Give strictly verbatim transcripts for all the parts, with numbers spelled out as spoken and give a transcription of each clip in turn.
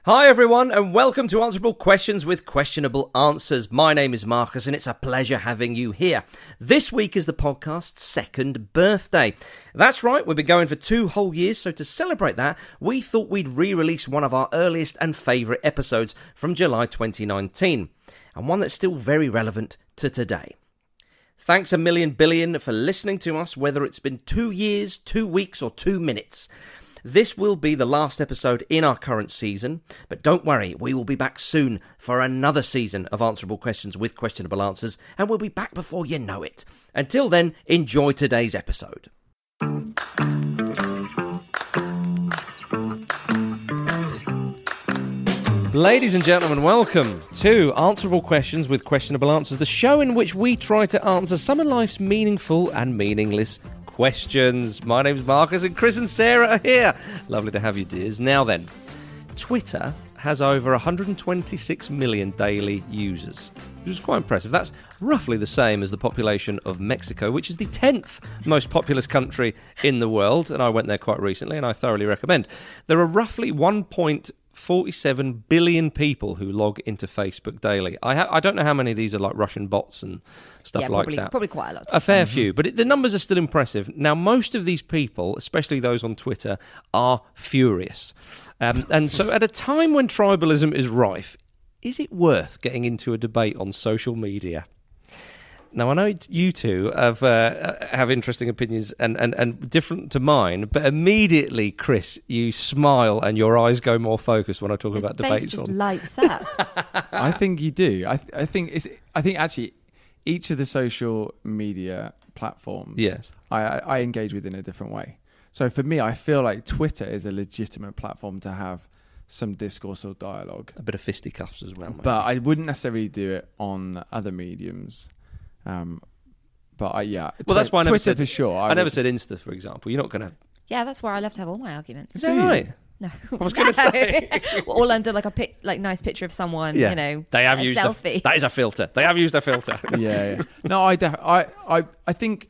Hi everyone, and welcome to Answerable Questions with Questionable Answers. My name is Marcus, and it's a pleasure having you here. This week is the podcast's second birthday. That's right, we've been going for two whole years, so to celebrate that, we thought we'd re-release one of our earliest and favourite episodes from July twenty nineteen, and one that's still very relevant to today. Thanks a million billion for listening to us, whether it's been two years, two weeks, or two minutes. This will be the last episode in our current season, but don't worry, we will be back soon for another season of Answerable Questions with Questionable Answers, and we'll be back before you know it. Until then, enjoy today's episode. Ladies and gentlemen, welcome to Answerable Questions with Questionable Answers, the show in which we try to answer some of life's meaningful and meaningless questions. My name's Marcus, and Chris and Sarah are here. Lovely to have you, dears. Now then, Twitter has over one hundred twenty-six million daily users, which is quite impressive. That's roughly the same as the population of Mexico, which is the tenth most populous country in the world, and I went there quite recently, and I thoroughly recommend. There are roughly one point four seven billion people who log into Facebook daily. I ha- I don't know how many of these are like Russian bots and stuff yeah, like probably, that. Probably quite a lot. A fair mm-hmm. few, but it, the numbers are still impressive. Now, most of these people, especially those on Twitter, are furious. Um, and so at a time when tribalism is rife, is it worth getting into a debate on social media? Now, I know you two have uh, have interesting opinions and, and, and different to mine, but immediately, Chris, you smile and your eyes go more focused when I talk His about face debates. just on. lights up. I think you do. I th- I think it's. I think actually, each of the social media platforms, Yes. I, I, I engage with in a different way. So for me, I feel like Twitter is a legitimate platform to have some discourse or dialogue. A bit of fisticuffs as well. Maybe. But I wouldn't necessarily do it on other mediums. Um, but I, yeah, well, Twi- that's why I never Twitter said for sure. I, I never would- said Insta, for example. You're not going to. Yeah, that's where I love to have all my arguments. Is that right? No, I was going to say all under like a pic, like nice picture of someone. Yeah. You know, they have a used selfie. A, that is a filter. They have used a filter. yeah, yeah. No, I, def- I, I, I think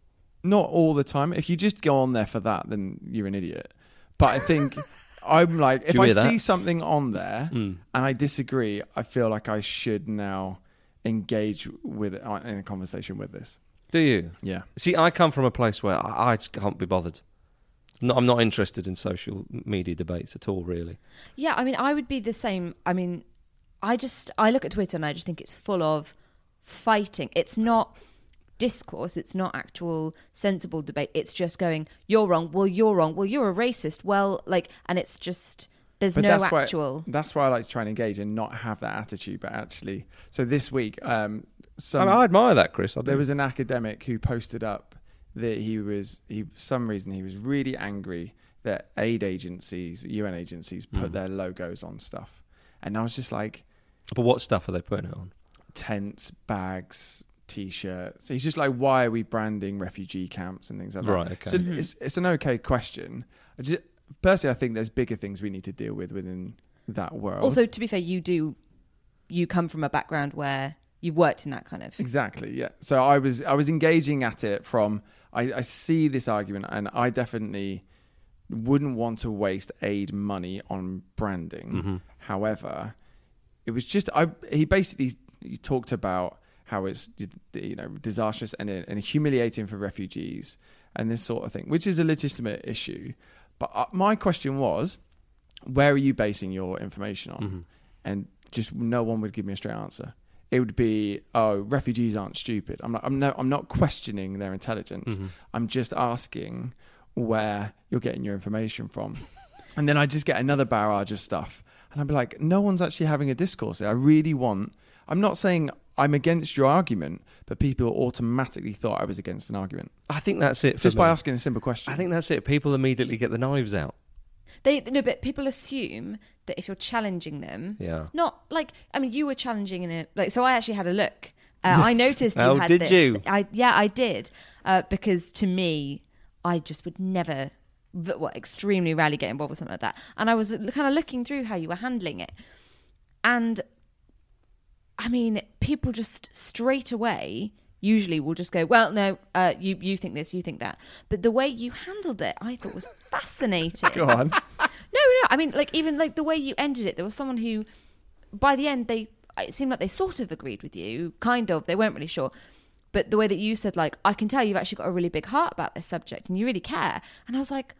not all the time. If you just go on there for that, then you're an idiot. But I think I'm like, if you I hear that? see something on there Mm. and I disagree, I feel like I should now engage with it in a conversation with this. Do you? Yeah. See, I come from a place where I, I just can't be bothered. No, I'm not interested in social media debates at all, really. Yeah, I mean, I would be the same. I mean, I just I look at Twitter and I just think it's full of fighting. It's not discourse. It's not actual sensible debate. It's just going, you're wrong. Well, you're wrong. Well, you're a racist. Well, like, and it's just. There's But no that's actual. Why, that's why I like to try and engage and not have that attitude, but actually. So this week, um, some, I, I admire that, Chris. I there do. was an academic who posted up that he was, he for some reason, he was really angry that aid agencies, U N agencies, put Mm. their logos on stuff. And I was just like, But what stuff are they putting it on? tents, bags, T-shirts. He's just like, why are we branding refugee camps and things like that? Right, okay. So Mm-hmm. it's, it's an okay question. I just, personally, I think there's bigger things we need to deal with within that world. Also, to be fair, you do. You come from a background where you've worked in that kind of. Exactly, yeah. So I was I was engaging at it from, I, I see this argument and I definitely wouldn't want to waste aid money on branding. Mm-hmm. However, it was just, I he basically he talked about how it's, you know, disastrous and, and humiliating for refugees and this sort of thing, which is a legitimate issue. But uh, my question was, where are you basing your information on? Mm-hmm. And just no one would give me a straight answer. It would be, oh, refugees aren't stupid. I'm not, I'm no, I'm not questioning their intelligence. Mm-hmm. I'm just asking where you're getting your information from. And then I just get another barrage of stuff. And I'd be like, no one's actually having a discourse here. I really want, I'm not saying I'm against your argument, but people automatically thought I was against an argument. I think that's it. For Just me. by asking a simple question. I think that's it. People immediately get the knives out. They no, but people assume that if you're challenging them, Yeah. not like I mean, you were challenging in it. Like, so I actually had a look. Uh, Yes. I noticed you Oh, had did this. you? I yeah, I did. Uh, because to me, I just would never, v- what, extremely rarely get involved with something like that. And I was kind of looking through how you were handling it, and I mean, people just straight away usually will just go, well, no, uh, you you think this, you think that. But the way you handled it, I thought was fascinating. Go on. No, no. I mean, like even like the way you ended it, there was someone who, by the end, they it seemed like they sort of agreed with you, kind of. They weren't really sure, but the way that you said, like, I can tell you've actually got a really big heart about this subject, and you really care. And I was like,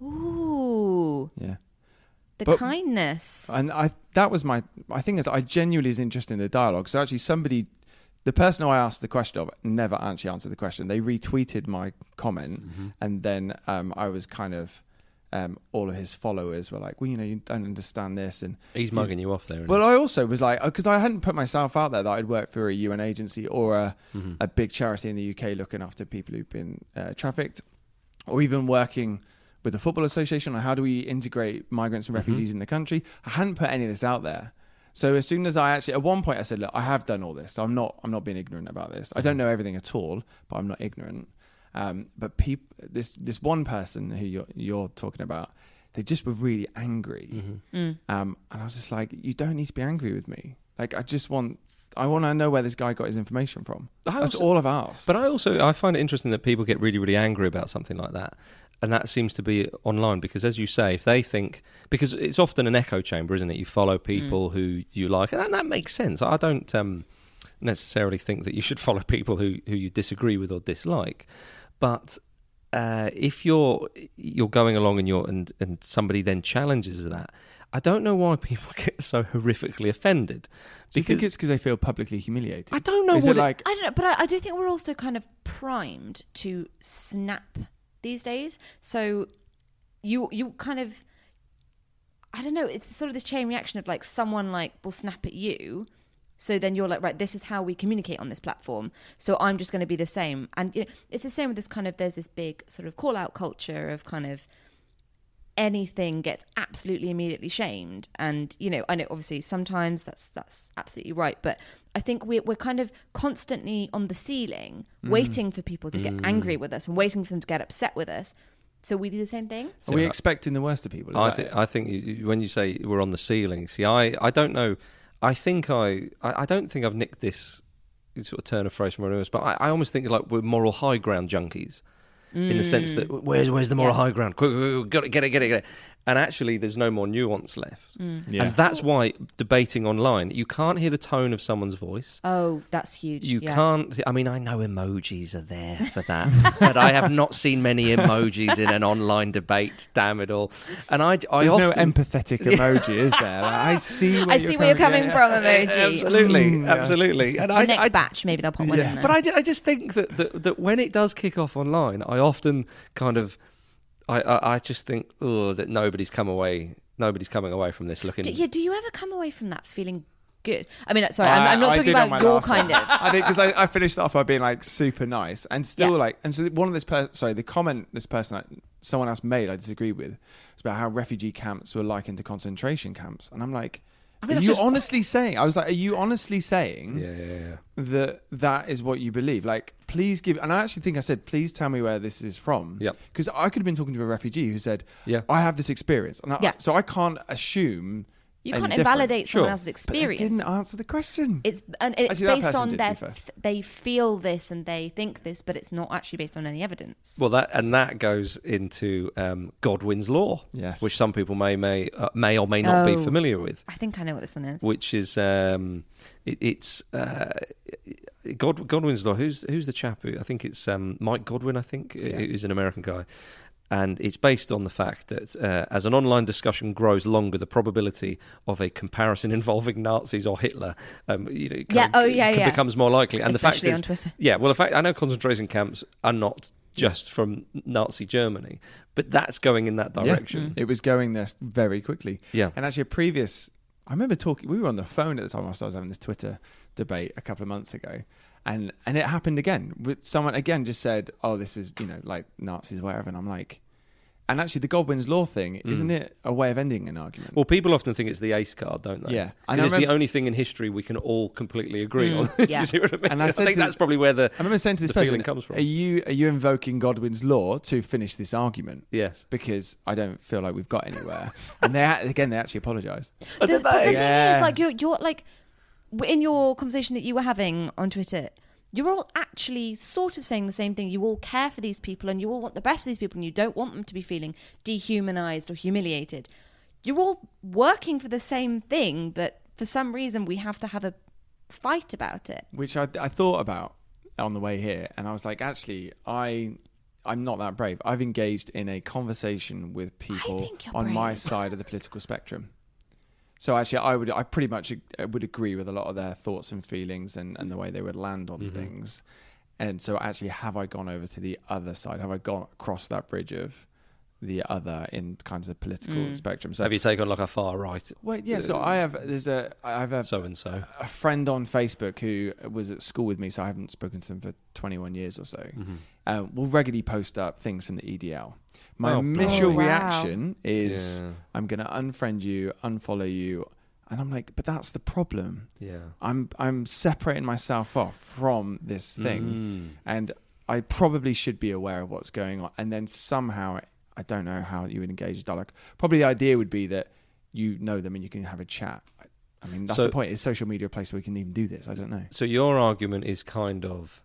ooh, Yeah. the But- kindness. And I that was my I think is I genuinely is interested in the dialogue. So actually somebody the person who I asked the question of never actually answered the question. They retweeted my comment Mm-hmm. and then um, I was kind of um, all of his followers were like, well, you know, you don't understand this and He's mugging you off there. isn't well, I also was like, because I hadn't put myself out there that I'd worked for a U N agency or a, he? Mhm. a big charity in the U K looking after people who've been uh, trafficked, or even working with the Football Association on how do we integrate migrants and refugees in the country. I hadn't put any of this out there. So as soon as I actually, at one point I said, look, I have done all this. So I'm not, I'm not being ignorant about this. I don't know everything at all, but I'm not ignorant. Um, but people, this this one person who you're, you're talking about, they just were really angry. Mm-hmm. Mm. Um, and I was just like, you don't need to be angry with me. Like, I just want, I want to know where this guy got his information from. I That's also- all I've asked. But I also I find it interesting that people get really really angry about something like that, and that seems to be online because, as you say, if they think, because it's often an echo chamber, isn't it? You follow people who you like, and that, that makes sense. I don't um, necessarily think that you should follow people who who you disagree with or dislike, but uh, if you're you're going along and you're and and somebody then challenges that, I don't know why people get so horrifically offended. Do you think Because it's because they feel publicly humiliated? I don't know Is what it it- like, I don't know, but I, I do think we're also kind of primed to snap these days. So you you kind of, I don't know, it's sort of this chain reaction of like someone like will snap at you. So then you're like, right, this is how we communicate on this platform. So I'm just going to be the same. And you know, it's the same with this kind of, there's this big sort of call out culture of kind of anything gets absolutely immediately shamed. And, you know, I know obviously sometimes that's that's absolutely right. But I think we're, we're kind of constantly on the ceiling waiting for people to get angry with us and waiting for them to get upset with us. So we do the same thing. are we So- expecting the worst of people? Is I that think it? I think you- you- when you say we're on the ceiling, see, I, I don't know. I think I, I I don't think I've nicked this sort of turn of phrase from anyone else, but I, I almost think like we're moral high ground junkies. In the sense that where's where's the moral Yeah. high ground? Quick, quick, quick, got it, get it, get it, get it. And actually, there's no more nuance left. Yeah. And that's why debating online, you can't hear the tone of someone's voice. Oh, that's huge. You yeah. can't. I mean, I know emojis are there for that, but I have not seen many emojis in an online debate. Damn it all! And I, I There's often, no empathetic emoji, is there? Like, I see. Where I see where you're coming yeah, from, emoji. absolutely, Mm, yeah. absolutely. And The I, next I, batch, maybe they'll put one Yeah. in there. But I, ju- I just think that, that that when it does kick off online, I often kind of, I, I, I just think, oh, that nobody's come away, nobody's coming away from this looking. do, yeah, do you ever come away from that feeling good? I mean, sorry, I- I'm, I'm not I talking did on about my your last kind one. of. I think because I, I finished off by being like super nice and still Yeah. like, and so one of this person, sorry, the comment this person, like, someone else made, I disagree with, was about how refugee camps were likened to concentration camps, and I'm like, I mean, are that's you just- honestly saying? I was like, are you honestly saying Yeah, yeah, yeah. that that is what you believe? Like, please give. And I actually think I said, please tell me where this is from. Yep. Because I could have been talking to a refugee who said, Yeah. I have this experience, and I, Yeah. so I can't assume. You any can't different. invalidate Sure. someone else's But they experience. didn't answer the question. It's and it's Actually, that based person on did, to their be fair. they feel this and they think this, but it's not actually based on any evidence. Well, that and that goes into um, Godwin's law, Yes. which some people may may uh, may or may not be Oh. familiar with. I think I know what this one is. Which is um, it, it's uh, God, Godwin's law. Who's who's the chap? Who, I think it's um, Mike Godwin. I think Yeah. who's an American guy, and it's based on the fact that uh, as an online discussion grows longer, the probability of a comparison involving Nazis or Hitler, um, you know, Yeah, oh, yeah, c- yeah. becomes more likely. And Especially the on fact is, Twitter. yeah, well, the fact I know concentration camps are not just from Nazi Germany, but that's going in that direction. It was going there very quickly. Yeah. And actually, a previous, I remember talking, we were on the phone at the time whilst I was having this Twitter debate a couple of months ago. And and it happened again. With someone, again, just said, oh, this is, you know, like Nazis, whatever. And I'm like, and actually, the Godwin's law thing, isn't it a way of ending an argument? Well, people often think it's the ace card, don't they? Yeah. Because And I it's the remember- only thing in history we can all completely agree Mm, on. yeah. You see what I mean? And I I, said think to- that's probably where the I remember saying to this the person, feeling comes from. Are you, are you invoking Godwin's law to finish this argument? yes. Because I don't feel like we've got anywhere. And they again, they actually apologised. The, but the thing Yeah. is, like you're you're like in your conversation that you were having on Twitter, you're all actually sort of saying the same thing. You all care for these people and you all want the best for these people and you don't want them to be feeling dehumanized or humiliated. you're all working for the same thing, but for some reason we have to have a fight about it. Which I, I thought about on the way here, and I was like, actually, I, I'm not that brave. I've engaged in a conversation with people on my side of the political spectrum. So actually, I would, I pretty much would agree with a lot of their thoughts and feelings and, and the way they would land on mm-hmm. things. And so actually, have I gone over to the other side? Have I gone across that bridge of the other in kinds of political mm. spectrum? So have you taken like a far right? Well, yeah. So I have. There's a. I have a so and so a friend on Facebook who was at school with me, so I haven't spoken to them for twenty-one years or so. Mm-hmm. Uh, will regularly post up things from the E D L. My oh, initial oh, wow. reaction is, yeah. I'm going to unfriend you, unfollow you. And I'm like, but that's the problem. Yeah. I'm I'm separating myself off from this thing. Mm. And I probably should be aware of what's going on. And then somehow, I don't know how you would engage dialogue. Probably the idea would be that you know them and you can have a chat. I mean, that's so, the point. Is social media a place where we can even do this? I don't know. So your argument is kind of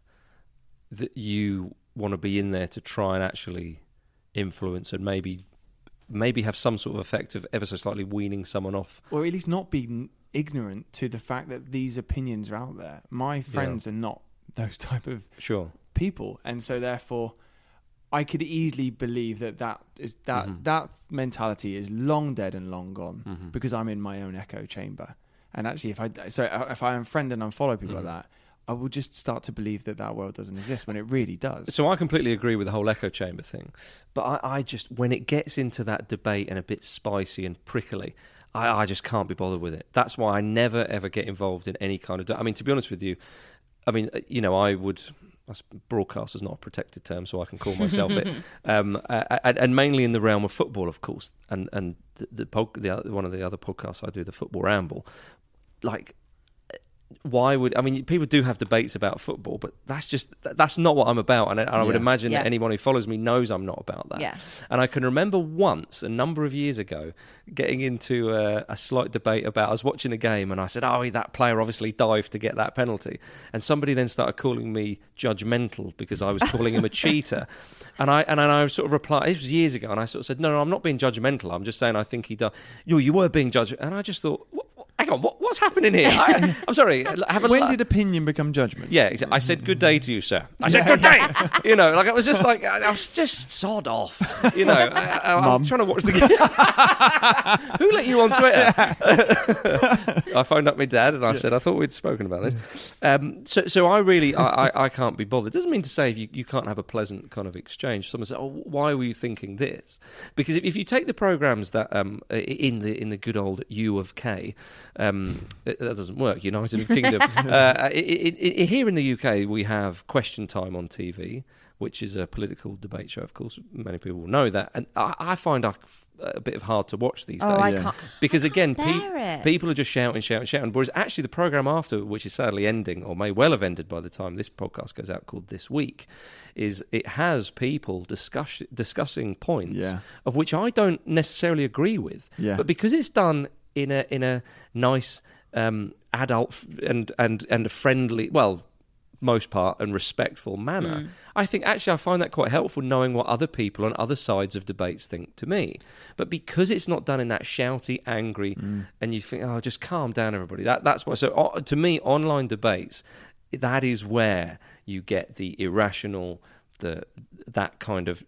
that you want to be in there to try and actually influence and maybe... maybe have some sort of effect of ever so slightly weaning someone off. Or at least not be ignorant to the fact that these opinions are out there. My friends yeah. are not those type of sure. people. And so therefore, I could easily believe that that, is, that, mm-hmm. that mentality is long dead and long gone mm-hmm. because I'm in my own echo chamber. And actually, if I so if I unfriend and unfollow people mm-hmm. like that, I will just start to believe that that world doesn't exist when it really does. So I completely agree with the whole echo chamber thing. But I, I just, when it gets into that debate and a bit spicy and prickly, I, I just can't be bothered with it. That's why I never, ever get involved in any kind of... I mean, to be honest with you, I mean, you know, I would... Broadcast is not a protected term, so I can call myself it. Um, uh, and, and mainly in the realm of football, of course. And, and the, the, the one of the other podcasts I do, the Football Ramble, like... why would I mean people do have debates about football, but that's just that's not what I'm about, and I, I would yeah. imagine yeah. that anyone who follows me knows I'm not about that. Yeah. And I can remember once a number of years ago getting into a, a slight debate about I was watching a game and I said, oh, that player obviously dived to get that penalty, and somebody then started calling me judgmental because I was calling him a cheater, and I and I sort of replied, this was years ago, and I sort of said, no, no, I'm not being judgmental, I'm just saying I think he does. You you were being judgmental, and I just thought, what? Hang on, what, what's happening here? I, I'm sorry. Have a when la- did opinion become judgment? Yeah, exactly. I said good day to you, sir. I said good day. You know, like I was just like, I, I was just sod off. You know, I, I, I'm trying to watch the game. Who let you on Twitter? I phoned up my dad and I yeah. said, I thought we'd spoken about this. Um, so, so I really, I, I, I can't be bothered. It doesn't mean to say you, you can't have a pleasant kind of exchange. Someone said, oh, why were you thinking this? Because if, if you take the programs that um, in the in the good old U of K. Um, that doesn't work. United Kingdom. uh, it, it, it, here in the U K, we have Question Time on T V, which is a political debate show. Of course, many people will know that, and I, I find that a bit of hard to watch these oh, days I can't, because I again, can't pe- people are just shouting, shouting, shouting. Whereas actually, the program after, which is sadly ending, or may well have ended by the time this podcast goes out, called This Week, is it has people discuss discussing points yeah. of which I don't necessarily agree with, yeah. but because it's done in a in a nice. Um, adult f- and and and a friendly, well, most part, and respectful manner. Mm. I think actually I find that quite helpful, knowing what other people on other sides of debates think to me. But because it's not done in that shouty, angry, mm. and you think, oh, just calm down, everybody. That that's why. So uh, to me, online debates, that is where you get the irrational. The, that kind of,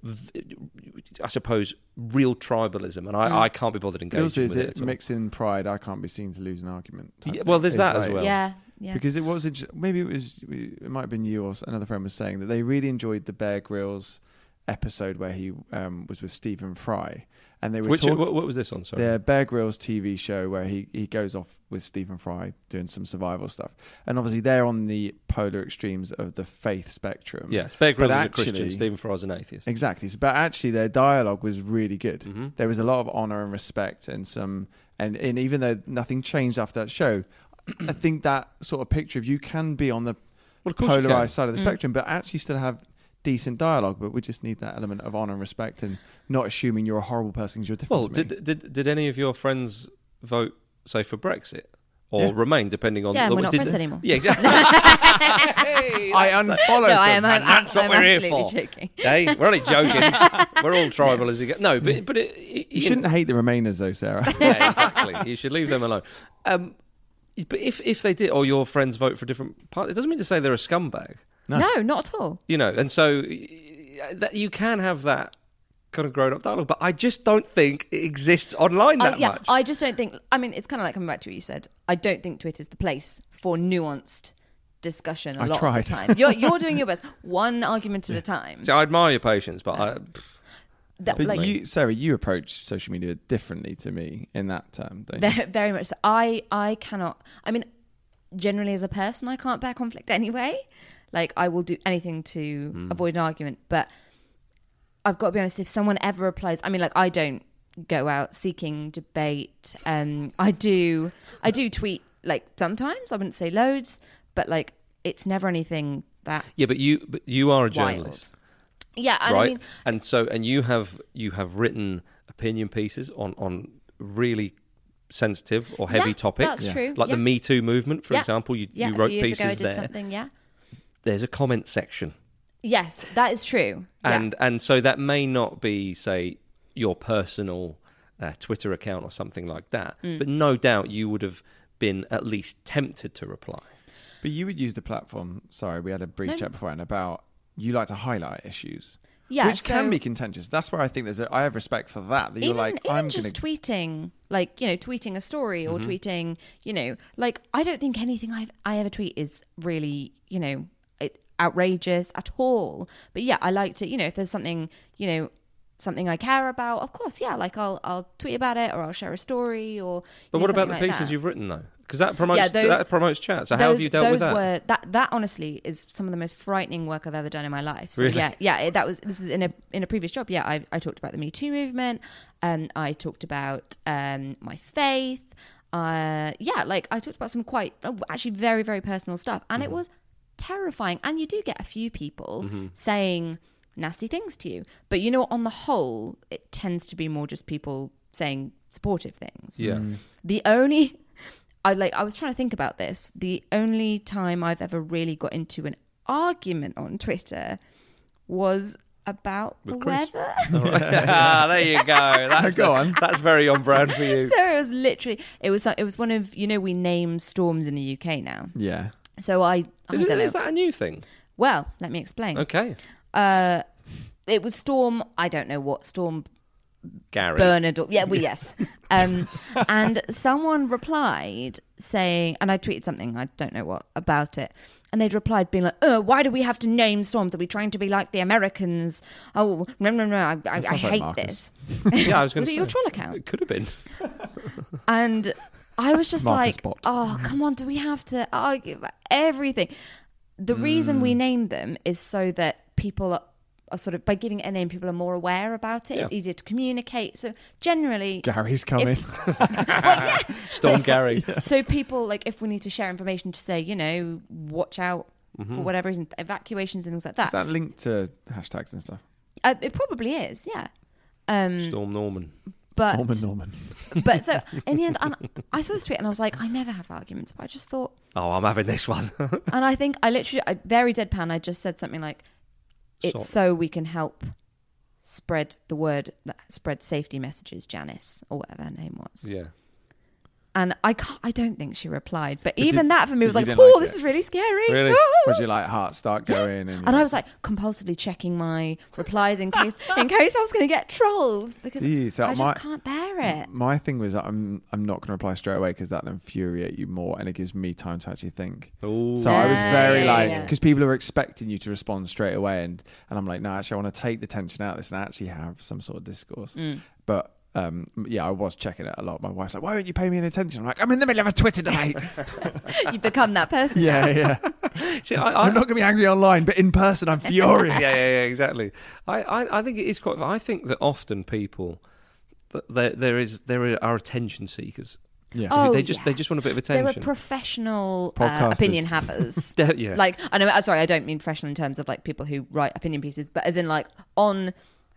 I suppose, real tribalism, and I, mm. I can't be bothered engaging also, with is it. it mixing pride? I can't be seen to lose an argument. Yeah, well, there's it's that like, as well. Yeah, yeah. Because it was maybe it was it might have been you or another friend was saying that they really enjoyed the Bear Grylls episode where he um, was with Stephen Fry, and they were Which talk- what, what was this on? Sorry, the Bear Grylls T V show where he he goes off with Stephen Fry doing some survival stuff, and obviously they're on the polar extremes of the faith spectrum. Yes, Bear Grylls is actually, a Christian, Stephen Fry's an atheist. Exactly, but actually their dialogue was really good. Mm-hmm. There was a lot of honor and respect, and some, and, and even though nothing changed after that show, I think that sort of picture of you can be on the well, polarized side of the mm. spectrum, but actually still have decent dialogue. But we just need that element of honor and respect, and not assuming you're a horrible person because you're different. Well, to me. did did did any of your friends vote, say, for Brexit? or Yeah. remain, depending on. Yeah, the, we're not did friends the- anymore. Yeah, exactly. Hey, I that's- unfollowed No, I am. them. I'm, and that's what I'm we're here absolutely for. joking. Hey, we're only joking. We're all tribal as you get. No, but but it, it, You shouldn't hate the Remainers, though, Sarah. Yeah, exactly. You should leave them alone. Um, but if if they did, or your friends vote for different parties, it doesn't mean to say they're a scumbag. No. No, not at all. You know, and so y- that you can have that kind of grown up dialogue, but I just don't think it exists online that I, yeah, much. I just don't think. I mean, it's kind of like coming back to what you said. I don't think Twitter's the place for nuanced discussion a I lot tried. of the time. You're you're doing your best, one argument at a time. So I admire your patience, but I, That, But like, you, Sarah, you approach social media differently to me in that term, don't you? very, very much so. I I cannot. I mean, generally as a person, I can't bear conflict anyway. Like I will do anything to Hmm. avoid an argument, but I've got to be honest. If someone ever replies, I mean, like I don't go out seeking debate. Um, I do. I do tweet like sometimes. I wouldn't say loads, but like it's never anything that. yeah, but you but you are a Wild. journalist, Yeah, and right? I mean, and so and you have you have written opinion pieces on on really sensitive or heavy yeah, topics, That's Yeah. true. like yeah. the Me Too movement, for Yeah. example. You Yeah, you a wrote few years ago I pieces did there. something. Yeah. There's a comment section. Yes, that is true. Yeah. And and so that may not be, say, your personal uh, Twitter account or something like that, Mm. but no doubt you would have been at least tempted to reply. But you would use the platform. Sorry, we had a brief No, chat before and about you like to highlight issues, yeah, which so can be contentious. That's where I think there's. A, I have respect for that. That you're even, like, even I'm just going tweeting, like you know, tweeting a story or Mm-hmm. tweeting, you know, like I don't think anything I I ever tweet is really, you know, it, outrageous at all. But yeah, I like to, you know, if there's something, you know, something I care about, of course, yeah, like I'll I'll tweet about it or I'll share a story or. But you know, what about the something like pieces that. you've written, though? Because that promotes Yeah, those- that promotes chat. So how those, have you dealt those with that? Were, that that honestly is some of the most frightening work I've ever done in my life. So Really? yeah, yeah, it- that was this is in a in a previous job. Yeah, I I talked about the Me Too movement. Um, I talked about um my faith. Uh, yeah, like I talked about some quite uh, actually very very personal stuff, and Mm-hmm. it was terrifying. And you do get a few people saying nasty things to you, but you know, on the whole, it tends to be more just people saying supportive things. Yeah. The only I like I was trying to think about this. The only time I've ever really got into an argument on Twitter was about With the Chris. weather. ah, there you go. That's Go the- on. That's very on brand for you. So it was literally it was it was one of you know we name storms in the U K now. to. Yeah. So I, I Is, don't know. is that a new thing? Well, let me explain. Okay, Uh, it was storm. I don't know what storm Gary. Bernard. Or, yeah, well, yes. Um, and someone replied saying, and I tweeted something, I don't know what, about it. And they'd replied being like, oh, why do we have to name storms? Are we trying to be like the Americans? Oh, no, no, no, I, I, I sounds like hate Marcus. this. Yeah, I was going Was to it say. your troll account? It could have been. And I was just Marcus like, bot. oh, come on, do we have to argue about everything? The reason Mm. we named them is so that people are, are sort of, by giving it a name, people are more aware about it. Yeah. It's easier to communicate. So generally, Gary's coming. Storm Gary. so people, like, if we need to share information to say, you know, watch out Mm-hmm. for whatever reason, evacuations and things like Is that. that linked to hashtags and stuff? Uh, it probably is, yeah. Um, Storm Norman. but Norman Norman. but so in the end, and I saw this tweet and I was like, I never have arguments, but I just thought, Oh, I'm having this one. and I think I literally, I, very deadpan, I just said something like, it's So- so we can help spread the word, spread safety messages, Janice, or whatever her name was. yeah. And I can't, I don't think she replied, but, But even did- that for me was but like, you oh, didn't like this it? is really scary. Really? Was your like heart start going? And, And I was like compulsively checking my replies in case in case I was going to get trolled because Gee, so I just my- can't bear it. my thing was that I'm I'm not going to reply straight away because that'll infuriate you more, and it gives me time to actually think. Ooh. So I was Yeah, very yeah, like, yeah. because people are expecting you to respond straight away, and and I'm like, no, actually, I want to take the tension out of this and actually have some sort of discourse. Mm. But um, yeah, I was checking it a lot. My wife's like, why won't you pay me any attention? I'm like, I'm in the middle of a Twitter debate. You become that person. yeah, yeah. See, I, I, I'm not going to be angry online, but in person, I'm furious. yeah, yeah, yeah, exactly. I, I, I think it is quite. I think that often people, that there, there is, there are attention seekers. Yeah. Oh, they just, yeah. they just want a bit of There are attention. professional uh, Podcasters. opinion havers. yeah. Like I know, I'm sorry, I don't mean professional in terms of like people who write opinion pieces, but as in like on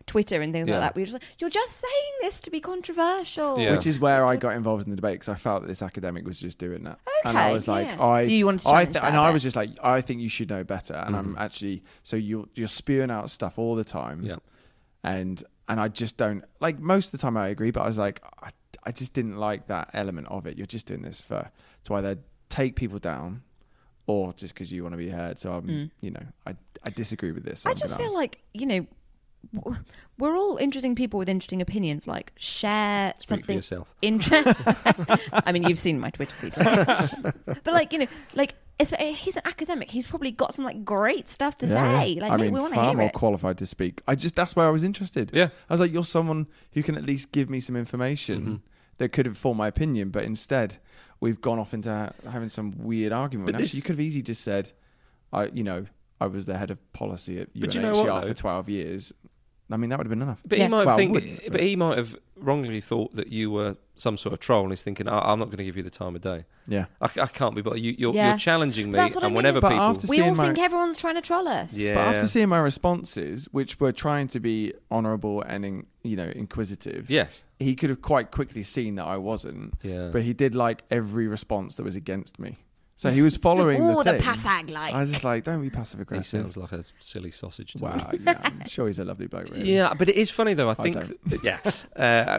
Twitter and things Yeah. like that. We were just like, you're just saying this to be controversial. Yeah. Which is where I got involved in the debate because I felt that this academic was just doing that. And I Okay, was like, yeah. I, So you wanted to I challenge th- that and a I bit. was just like, I think you should know better. And Mm-hmm. I'm actually, so you're you're spewing out stuff all the time. Yeah. And and I just don't like most of the time I agree, but I was like, I, I just didn't like that element of it. You're just doing this for to either take people down or just because you want to be heard. So I'm, Mm. you know, I I disagree with this. so I I'm just gonna feel ask. like, you know, w- we're all interesting people with interesting opinions. Like, share Speak for something yourself. interesting. I mean, you've seen my Twitter feed. But, like, you know, like, it's, he's an academic. He's probably got some, like, great stuff to Yeah, say. yeah. Like, I mate, mean, we want to far hear more it. qualified to speak. I just that's where I was interested. Yeah. I was like, you're someone who can at least give me some information Mm-hmm. that could inform my opinion, but instead we've gone off into ha- having some weird argument. But When this- actually, you could have easily just said, I, you know, I was the head of policy at But you know U N H C R what, though? for twelve years. I mean, that would have been enough. But Yeah. he might Well, think, wouldn't, but but- he might have wrongly thought that you were some sort of troll, and he's thinking, oh, "I'm not going to give you the time of day. Yeah. I, I can't be." But you, you're, Yeah. you're challenging me, That's what I and mean, whenever is- But people, after We all seeing my- think everyone's trying to troll us. Yeah. But after seeing my responses, which were trying to be honourable and in, you know inquisitive, yes, he could have quite quickly seen that I wasn't. yeah, But he did like every response that was against me. So he was following Oh, the the, thing. passag like. I was just like, don't be passive he aggressive. sounds like a silly sausage to me. Wow, yeah, I'm sure he's a lovely bloke. Really. Yeah, but it is funny though. I think, don't. that, yeah, uh,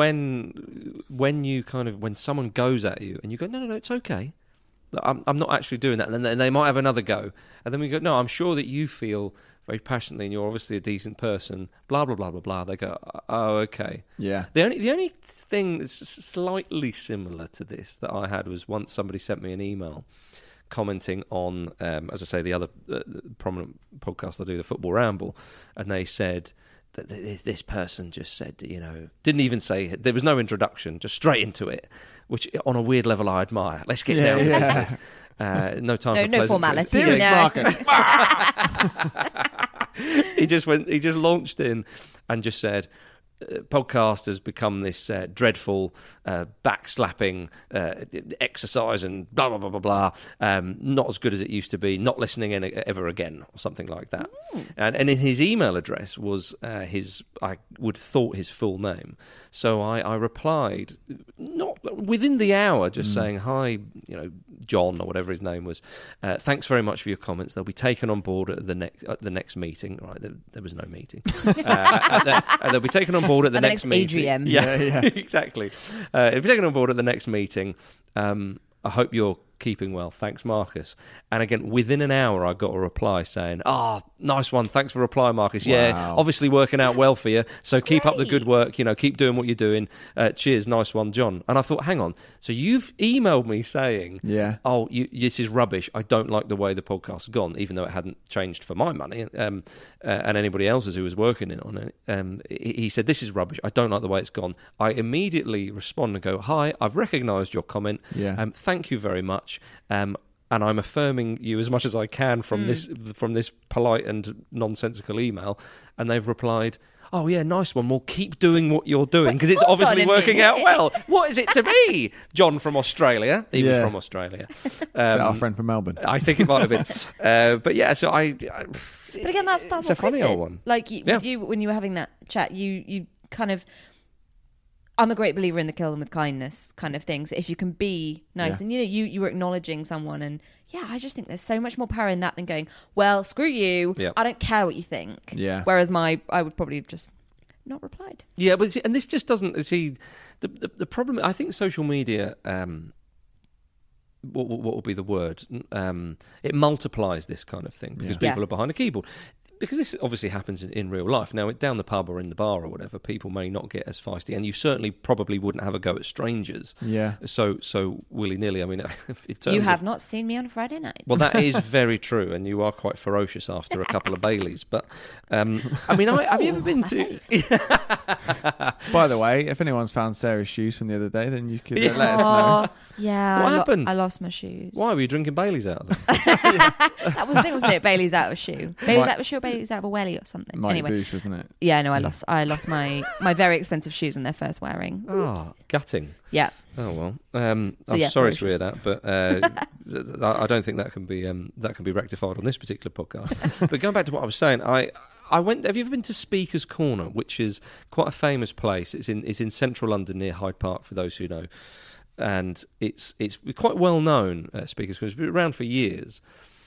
when when you kind of when someone goes at you and you go, no, no, no, it's okay. I'm I'm not actually doing that, and then they might have another go, and then we go, no, I'm sure that you feel very passionately, and you're obviously a decent person. Blah blah blah blah blah. They go, oh, okay. Yeah. The only the only thing that's slightly similar to this that I had was once somebody sent me an email commenting on, um, as I say, the other uh, prominent podcast I do, the Football Ramble, and they said that this, this person just said, you know, didn't even say, there was no introduction, just straight into it, which on a weird level I admire. Let's get Yeah, down to yeah. business. Uh, no time No- for no pleasantries. formality, Dearest no. Marcus. he just went. He just launched in and just said, uh, "Podcast has become this uh, dreadful uh, backslapping uh, exercise and blah blah blah blah blah. Um, not as good as it used to be. Not listening in ever again, or something like that." And, and in his email address was uh, his. I would have thought his full name. So I, I replied, not within the hour, just saying, "Hi, you know, John or whatever his name was. Uh, thanks very much for your comments. They'll be taken on board at the next at the next meeting." Right, there, there was no meeting. uh, and, they- and they'll be taken on board at the At the next, next meeting. A G M. Yeah, Yeah, yeah. exactly. Uh, it'll be taken on board at the next meeting. Um, I hope you're keeping well. Thanks, Marcus. And again, within an hour, I got a reply saying, "Ah, oh, nice one. Thanks for reply, Marcus. Yeah, Wow. obviously working out well for you. So keep up the Great. good work. You know, keep doing what you're doing. Uh, cheers, nice one, John." And I thought, hang on. So you've emailed me saying, Yeah. "Oh, you, this is rubbish. I don't like the way the podcast's gone," even though it hadn't changed for my money um, uh, and anybody else's who was working in on it. Um, he, he said, "This is rubbish. I don't like the way it's gone." I immediately respond and go, "Hi, I've recognised your comment. Yeah. Um, thank you very much. Um, and I'm affirming you as much as I can from this from this polite and nonsensical email." And they've replied, "Oh yeah, nice one. Well, keep doing what you're doing because it's hold on obviously a working minute." out well." What is it to me, John from Australia? He was Yeah. from Australia. Is that our Um, friend from Melbourne. I think it might have been. Uh, but yeah, so I. I But again, that's that's it's a what Chris funny did. old one. Like you, Yeah. with you, when you were having that chat, you you kind of. I'm a great believer in the kill them with kindness kind of thing. So if you can be nice, Yeah. and you know, you you were acknowledging someone, and yeah, I just think there's so much more power in that than going, well, screw you. Yeah. I don't care what you think. Yeah. Whereas my, I would probably have just not replied. Yeah, but see, and this just doesn't see the, the the problem. I think social media. Um, what, what what will be the word? Um, it multiplies this kind of thing because Yeah. people Yeah. are behind a keyboard. Because this obviously happens in, in real life. Now, down the pub or in the bar or whatever, people may not get as feisty, and you certainly probably wouldn't have a go at strangers. Yeah. So so willy nilly. I mean, in terms You have Of, not seen me on a Friday night. well, that is very true, and you are quite ferocious after a couple of Baileys. But um, I mean, I, have you ever been to? By the way, if anyone's found Sarah's shoes from the other day, then you could uh, Yeah. let us know. Oh, yeah. What I lo- happened? I lost my shoes. Why were you drinking Baileys out of them? That was the thing, wasn't it? Bailey's out of a shoe. Bailey's Might- out of a shoe, or Bailey's out of a welly or something. Mighty anyway, Boosh, wasn't it? yeah, no, I lost. I lost my my very expensive shoes in their first wearing. Oops. Oh, gutting. Yeah. Oh well, um, So, I'm yeah, sorry to ferocious. hear that, but uh, th- th- I don't think that can be um, that can be rectified on this particular podcast. But going back to what I was saying, I I went. Have you ever been to Speaker's Corner, which is quite a famous place? It's in it's in central London near Hyde Park, for those who know, and it's it's quite well known. Uh, Speaker's Corner, it's been around for years,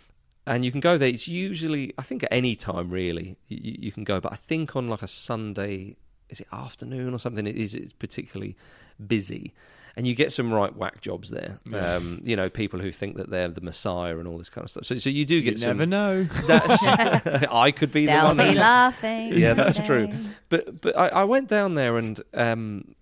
and you can go there. It's usually, I think, at any time really you, you can go, but I think on like a Sunday, is it afternoon or something? It is it's particularly busy. And you get some right whack jobs there. Yeah. Um, you know, people who think that they're the Messiah and all this kind of stuff. So, so you do get You some. never know. That, I could be the They'll one. be who's- laughing. Yeah, that's true. today. But but I, I went down there and um,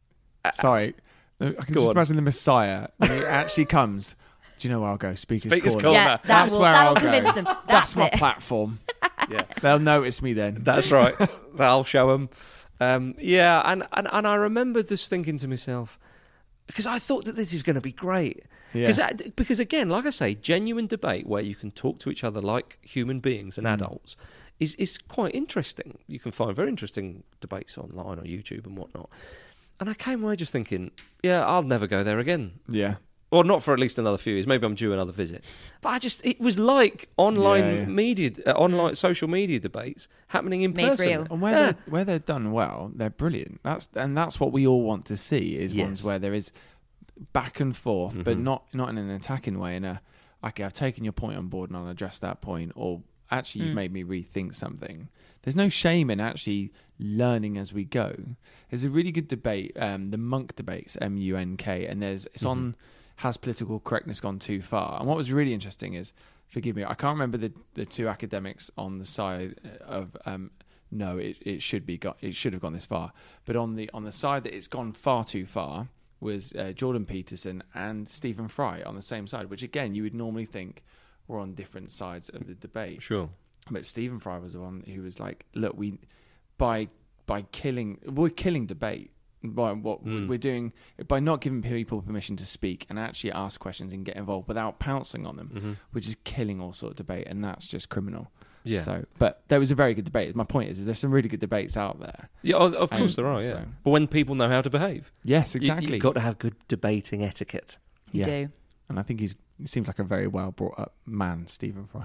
Sorry. I can Go just on. imagine the Messiah when he actually comes. Do you know where I'll go? Speaker's, Speaker's Corner. Corner. Yeah, that That's will, where that'll I'll go. convince them. That's, That's, my it. platform. yeah, They'll notice me then. that's right. I'll show them. Um, yeah, and, and and I remember just thinking to myself, because I thought that this is going to be great. Yeah. Because because again, like I say, genuine debate where you can talk to each other like human beings and Mm. adults is is quite interesting. You can find very interesting debates online on YouTube and whatnot. And I came away just thinking, yeah, I'll never go there again. Yeah. Or not for at least another few years. Maybe I'm due another visit. But I just, it was like online Yeah, yeah. media, uh, online social media debates happening in Made person. real. And where Yeah. they're, where they're done well, they're brilliant. That's and that's what we all want to see is Yes. ones where there is back and forth, but Mhm. not not in an attacking way. In a okay, I've taken your point on board and I'll address that point, or actually you've Mm. made me rethink something. There's no shame in actually learning as we go. There's a really good debate, um, the Munk debates, M U N K, and there's it's Mhm. on has political correctness gone too far? And what was really interesting is, forgive me, I can't remember the the two academics on the side of um, no, it it should be got it should have gone this far, but on the on the side that it's gone far too far was uh, Jordan Peterson and Stephen Fry on the same side, which again you would normally think were on different sides of the debate. Sure. But Stephen Fry was the one who was like, "Look, we by by killing, we're killing debate by what Mm. we're doing by not giving people permission to speak and actually ask questions and get involved without pouncing on them. Mm-hmm. We're just killing all sort of debate, and that's just criminal." Yeah. So, but there was a very good debate. My point is, is there's some really good debates out there. Yeah, of of course And there are, yeah. so- But when people know how to behave. Yes, You- exactly. You've got to have good debating etiquette. You Yeah. do. And I think he's he seems like a very well brought up man, Stephen Fry.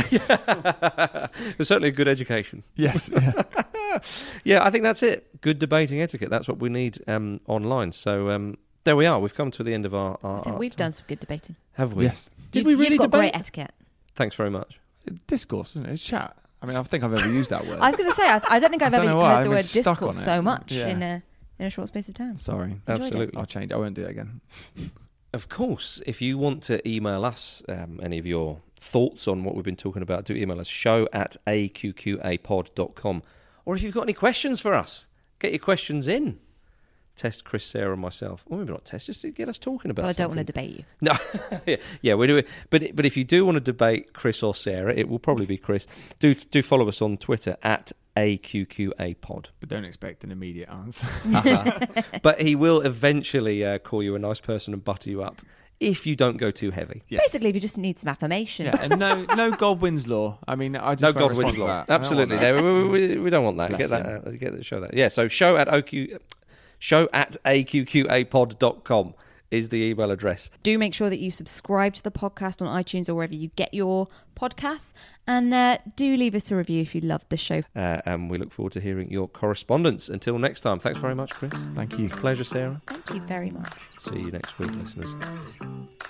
It's certainly a good education. Yes. Yeah. Yeah, I think that's it. Good debating etiquette. That's what we need um, online. So um, there we are. We've come to the end of our. our I think our we've time. done some good debating. Have we? Yes. Did You've- we really You've got debate? great etiquette. Thanks very much. Discourse, isn't it? It's chat. I mean, I think I've ever used that word. I was going to say, I, I don't think I've I don't ever know why, heard I've the been word stuck on discourse it. so much Yeah. in a in a short space of time. Sorry. Enjoyed it. Absolutely. I'll change. I won't do it again. Of course, if you want to email us um, any of your thoughts on what we've been talking about, do email us, show at a q q a pod dot com. Or if you've got any questions for us, get your questions in. Test Chris, Sarah and myself. Or maybe not test, just to get us talking about But I don't something. want to debate you. No, yeah, yeah, we do it. But but if you do want to debate Chris or Sarah, it will probably be Chris. Do do follow us on Twitter at A Q Q A pod. But don't expect an immediate answer. Uh-huh. But he will eventually uh, call you a nice person and butter you up if you don't go too heavy. Yeah. Basically, if you just need some affirmation. Yeah, and no, no Godwin's law. I mean, I just No won't Godwin's respond to law. that. I don't Absolutely, want that. no, we, we, we don't want that. Bless Get that. him. Uh, get that. Show that. Yeah. So show at O Q, show at a q q a pod dot com is the email address. Do make sure that you subscribe to the podcast on iTunes or wherever you get your podcasts. And uh, do leave us a review if you loved the show. Uh, and we look forward to hearing your correspondence. Until next time, thanks very much, Chris. Thank you. Pleasure, Sarah. Thank you very much. See you next week, listeners.